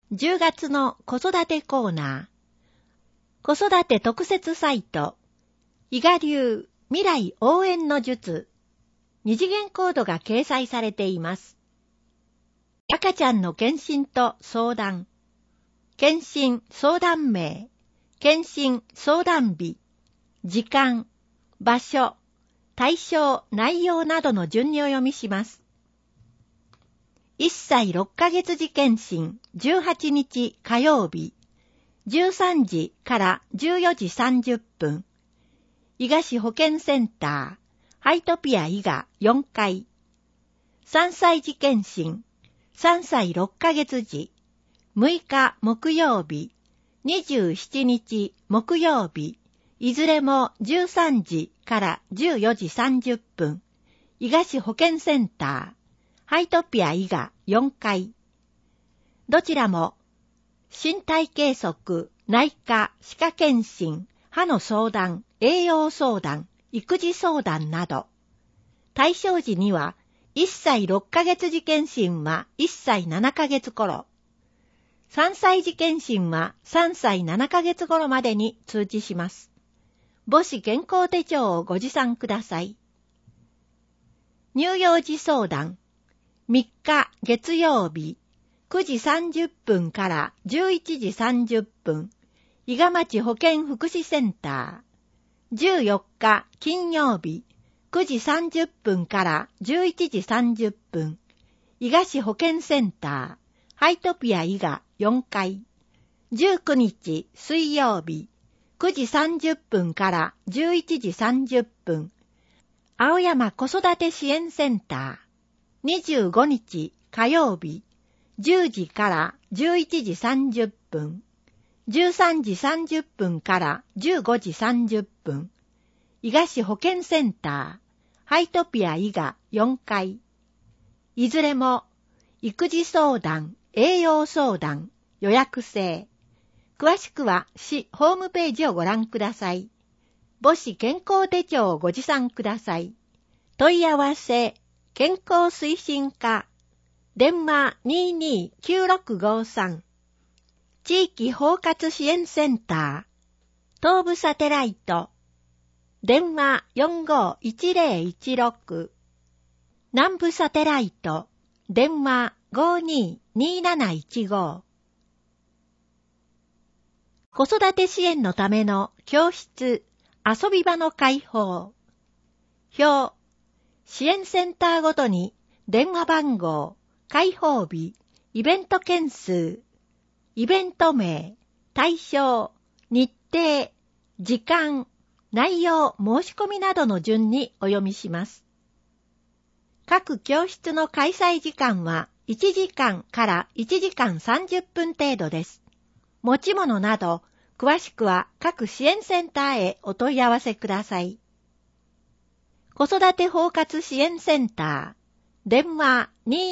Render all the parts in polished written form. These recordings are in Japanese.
10月の子育てコーナー。子育て特設サイト、伊賀流未来応援の術、二次元コードが掲載されています。赤ちゃんの検診と相談。検診相談名、検診相談日、時間、場所、対象、内容などの順にお読みします。1歳6ヶ月時検診18日火曜日、13時から14時30分、伊賀市保健センター、ハイトピア伊賀4階。3歳児検診、3歳6ヶ月時、6日木曜日、27日木曜日、いずれも13時から14時30分、伊賀市保健センター、ハイトピア伊賀4階。どちらも、身体計測、内科、歯科検診、歯の相談、栄養相談、育児相談など。対象時には、1歳6ヶ月時検診は1歳7ヶ月頃。3歳児検診は3歳7ヶ月頃までに通知します。母子健康手帳をご持参ください。乳幼児相談。3日月曜日、9時30分から11時30分、伊賀町保健福祉センター。14日金曜日、9時30分から11時30分、伊賀市保健センター、ハイトピア伊賀4階。19日水曜日、9時30分から11時30分、青山子育て支援センター。25日火曜日、10時から11時30分、13時30分から15時30分、伊賀市保健センター、ハイトピア伊賀4階。いずれも、育児相談、栄養相談、予約制。詳しくは市ホームページをご覧ください。母子健康手帳をご持参ください。問い合わせ、健康推進課、電話229653。地域包括支援センター、東部サテライト、電話451016。南部サテライト、電話522715。子育て支援のための教室、遊び場の開放。表、支援センターごとに電話番号、開放日、イベント件数、イベント名、対象、日程、時間、内容、申し込みなどの順にお読みします。各教室の開催時間は1時間から1時間30分程度です。持ち物など、詳しくは各支援センターへお問い合わせください。子育て包括支援センター、電話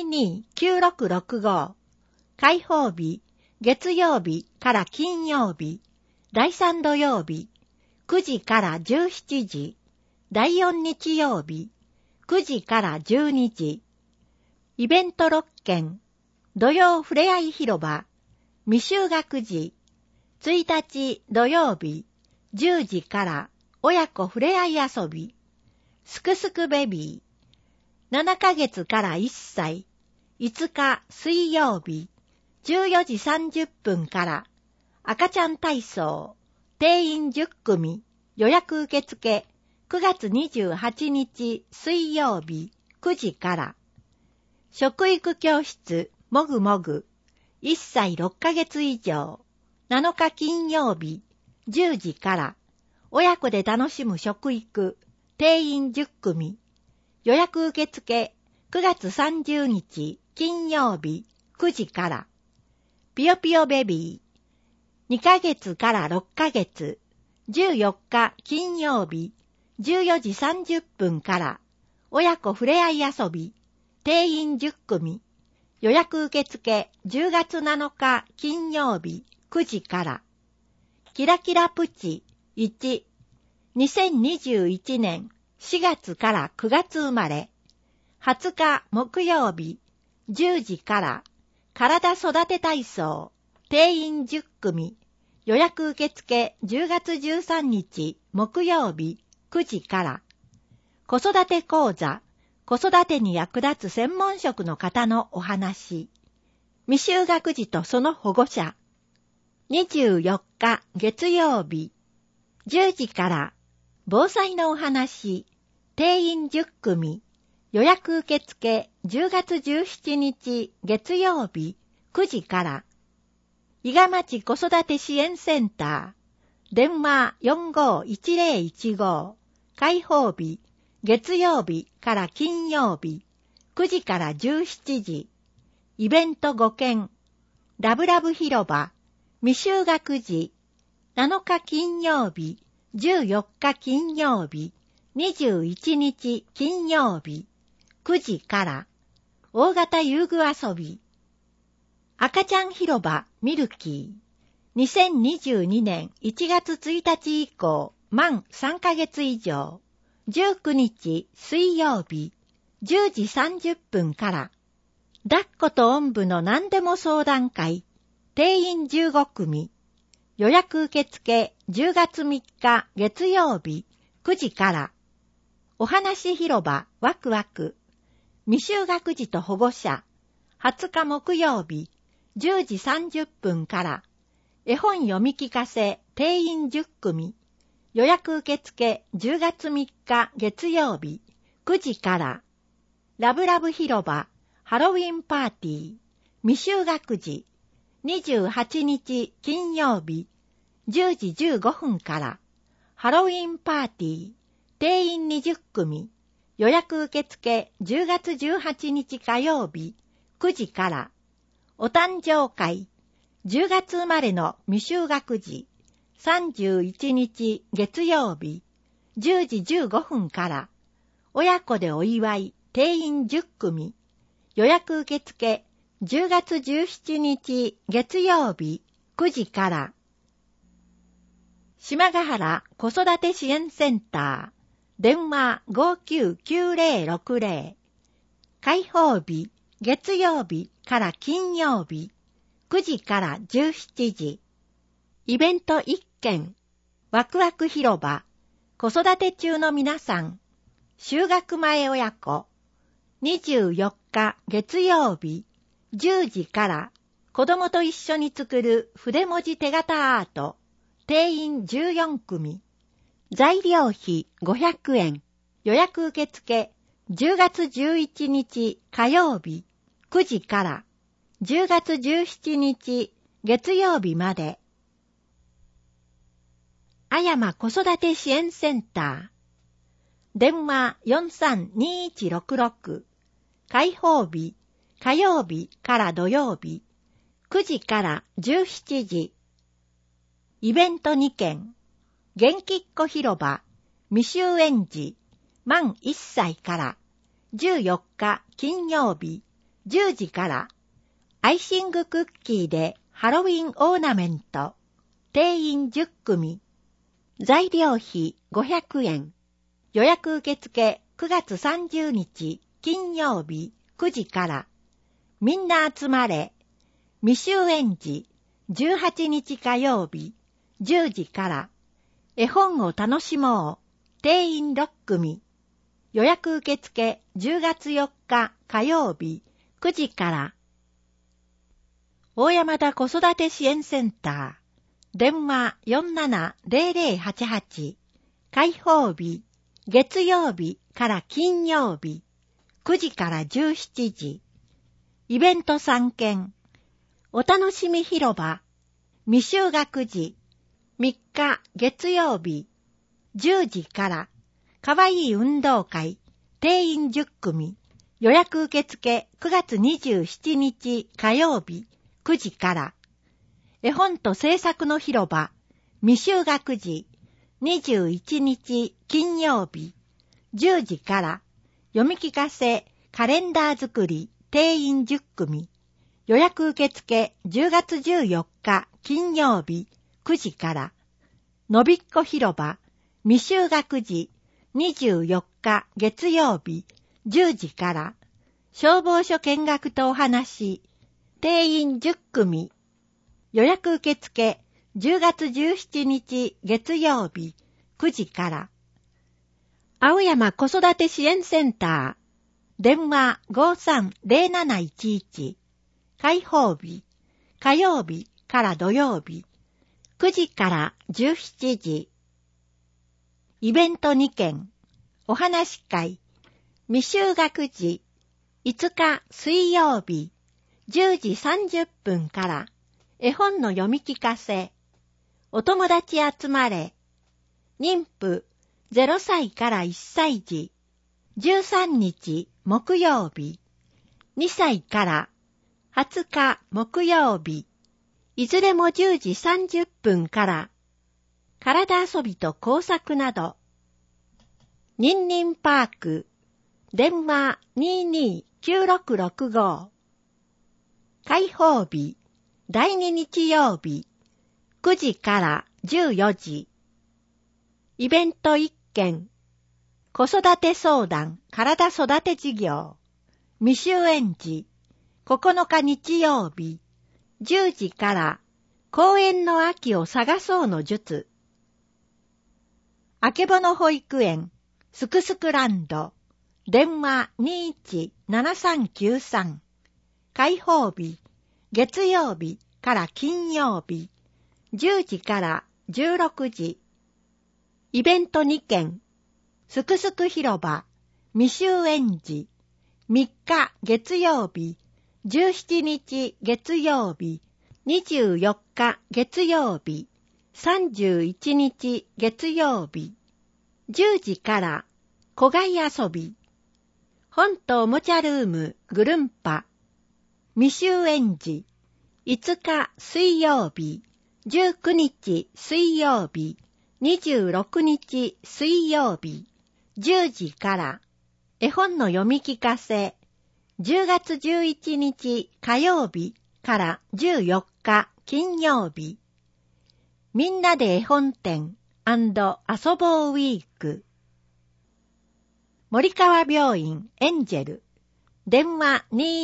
229665。開放日、月曜日から金曜日、第3土曜日、9時から17時、第4日曜日、9時から12時。イベント6件、土曜ふれあい広場、未就学児、1日土曜日、10時から親子ふれあい遊び、すくすくベビー、7ヶ月から1歳、5日水曜日、14時30分から赤ちゃん体操、定員10組、予約受付、9月28日水曜日9時から、食育教室もぐもぐ、1歳6ヶ月以上、7日金曜日10時から、親子で楽しむ食育、定員10組、予約受付9月30日金曜日9時から、ぴよぴよベビー、2ヶ月から6ヶ月、14日金曜日14時30分から、親子ふれあい遊び、定員10組、予約受付10月7日金曜日9時から、キラキラプチ1、2021年4月から9月生まれ、20日木曜日10時から体育て体操定員10組。予約受付10月13日木曜日9時から。子育て講座、子育てに役立つ専門職の方のお話。未就学児とその保護者。24日月曜日10時から。防災のお話。定員10組。予約受付10月17日月曜日9時から。伊賀町子育て支援センター。電話451015。開放日。月曜日から金曜日。9時から17時。イベント5件。ラブラブ広場。未就学児。7日金曜日。14日金曜日。21日金曜日。9時から。大型遊具遊び。赤ちゃん広場ミルキー。2022年1月1日以降、満3ヶ月以上。19日水曜日、10時30分から。抱っことおんぶの何でも相談会。定員15組。予約受付10月3日月曜日、9時から。お話広場ワクワク。未就学児と保護者。20日木曜日、10時30分から。絵本読み聞かせ定員10組。予約受付10月3日月曜日9時から。ラブラブ広場ハロウィンパーティー。未就学児28日金曜日10時15分から。ハロウィンパーティー。定員20組。予約受付10月18日火曜日9時から。お誕生会。10月生まれの未就学児。31日月曜日。10時15分から。親子でお祝い。定員10組。予約受付10月17日月曜日9時から。島ヶ原子育て支援センター。電話599060。開放日。月曜日から金曜日、9時から17時。イベント1件。ワクワク広場。子育て中の皆さん。就学前親子。24日月曜日、10時から。子供と一緒に作る筆文字手形アート。定員14組。材料費500円。予約受付10月11日火曜日9時から10月17日月曜日まで。あやま子育て支援センター。電話432166。開放日火曜日から土曜日9時から17時。イベント2件。元気っ子広場未就園児満1歳から14日金曜日10時から。アイシングクッキーでハロウィンオーナメント。定員10組。材料費500円。予約受付9月30日金曜日9時から。みんな集まれ。未就園児18日火曜日10時から。絵本を楽しもう。定員6組。予約受付10月4日火曜日9時から。大山田子育て支援センター。電話470088。開放日月曜日から金曜日9時から17時。イベント3件。お楽しみ広場未就学児3日月曜日10時から。かわいい運動会。定員10組。予約受付9月27日火曜日9時から。絵本と制作の広場未就学児21日金曜日10時から。読み聞かせカレンダー作り定員10組。予約受付10月14日金曜日9時から。のびっこ広場未就学児24日月曜日10時から。消防署見学とお話。定員10組。 予約受付10月17日月曜日9時から。青山子育て支援センター。電話 530711。開放日。火曜日から土曜日。9時から17時。イベント2件。お話会。未就学児。5日水曜日。10時30分から。絵本の読み聞かせ。お友達集まれ。妊婦0歳から1歳児。13日木曜日。2歳から20日木曜日。いずれも10時30分から。体遊びと工作など。ニンニンパーク。電話229665。開放日。第2日曜日。9時から14時。イベント1件。子育て相談、体育て事業。未就園児。9日日曜日。10時から、公園の秋を探そうの術。あけぼの保育園、すくすくランド。電話217393。開放日。月曜日から金曜日。10時から16時。イベント2件。すくすく広場。未就園児。3日月曜日。17日月曜日。24日月曜日。31日月曜日。10時から小外遊び。本とおもちゃルームぐるんぱ。未就園児。5日水曜日。19日水曜日。26日水曜日。10時から絵本の読み聞かせ。10月11日火曜日から14日金曜日。みんなで絵本展&遊ぼうウィーク。森川病院エンジェル。電話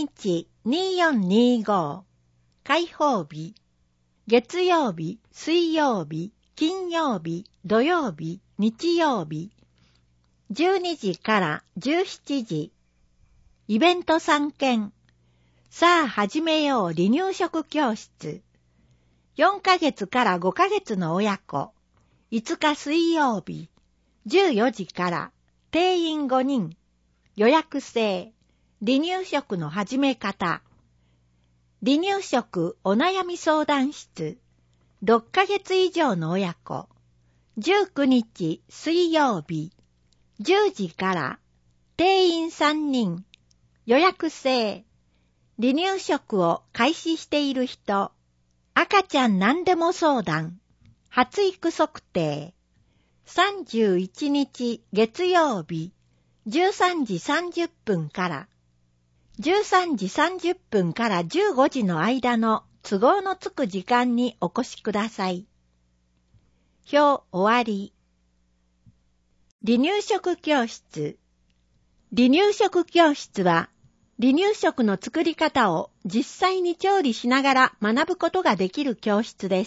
212425。開放日。月曜日、水曜日、金曜日、土曜日、日曜日。12時から17時。イベント3件。さあ始めよう離乳食教室。4ヶ月から5ヶ月の親子。5日水曜日。14時から定員5人。予約制。離乳食の始め方。離乳食お悩み相談室。6ヶ月以上の親子。19日水曜日。10時から定員3人。予約制。離乳食を開始している人。赤ちゃん何でも相談。発育測定。31日月曜日。13時30分から。13時30分から15時の間の都合のつく時間にお越しください。表終わり。離乳食教室。離乳食教室は、離乳食の作り方を実際に調理しながら学ぶことができる教室です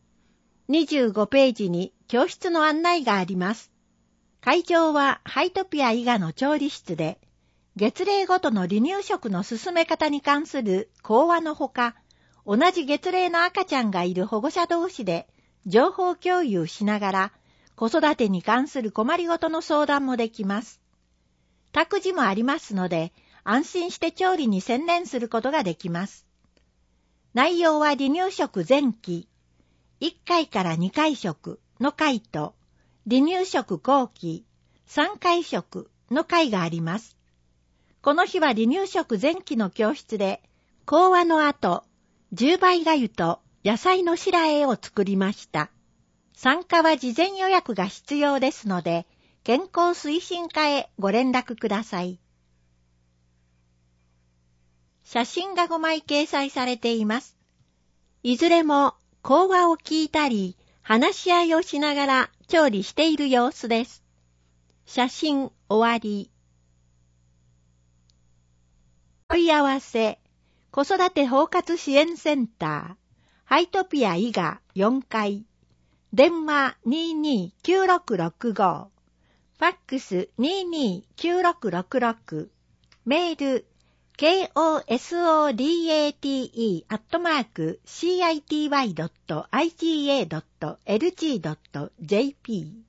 。25ページに教室の案内があります。会場はハイトピア伊賀の調理室で、月齢ごとの離乳食の進め方に関する講話のほか、同じ月齢の赤ちゃんがいる保護者同士で情報共有しながら、子育てに関する困りごとの相談もできます。託児もありますので、安心して調理に専念することができます。内容は離乳食前期、1回から2回食の回と、離乳食後期、3回食の回があります。この日は離乳食前期の教室で、講話の後、10倍粥と野菜の白和えを作りました。参加は事前予約が必要ですので、健康推進課へご連絡ください。写真が5枚掲載されています。いずれも講話を聞いたり、話し合いをしながら調理している様子です。写真終わり。問い合わせ、子育て包括支援センター、 ハイトピア伊賀4階。電話229665。ファックス229666。メールkosodate@city.iga.lg.jp